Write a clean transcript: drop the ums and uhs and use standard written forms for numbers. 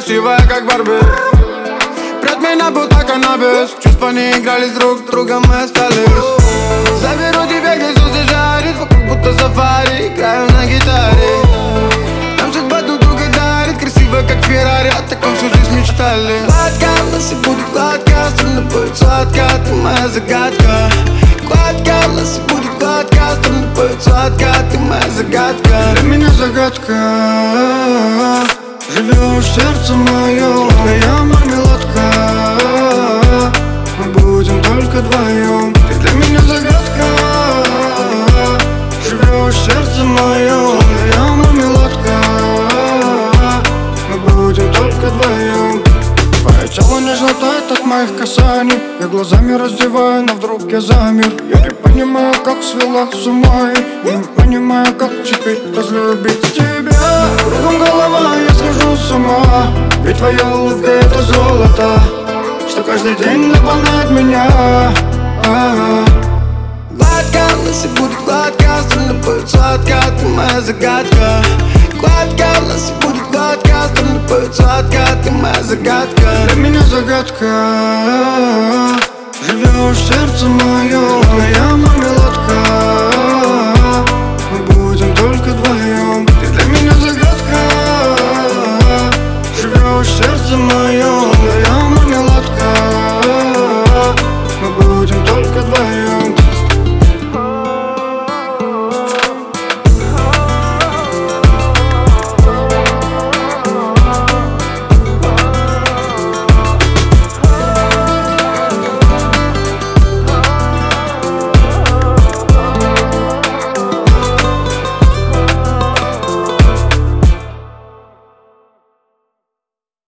красивая, как Барби. Прет меня будто каннабис. Чувства не играли с друг другом, мы остались. Заберу тебя, где солнце жарит. Вокруг будто сафари, играю на гитаре. Нам судьба друг друга дарит. Красиво, как Феррари, о таком всю жизнь мечтали. Гладко, у нас и будет гладко. Странно будет сладко, ты моя загадка. Гладко, у нас и будет гладко. Странно будет сладко, ты моя загадка. Для меня загадка. Живешь в сердце моем, твоя мармеладка. Мы будем только вдвоем. Ты для меня загадка. Живешь в сердце моем, твоя мармеладка. Мы будем только вдвоем. Твое тело нежно тает от моих касаний. Я глазами раздеваю, но вдруг я замер. Я не понимаю, как свела с ума. И не понимаю, как теперь разлюбить тебя. Кругом голова, я схожу с ума. Ведь твоя улыбка — это золото, что каждый день наполняет меня. Гладко, у нас и будет гладко. Странно будет сладко, ты моя загадка. Гладко, у нас и будет гладко. Странно будет сладко, ты моя загадка. Для меня загадка. Живешь в сердце моем, твоя мармеладка.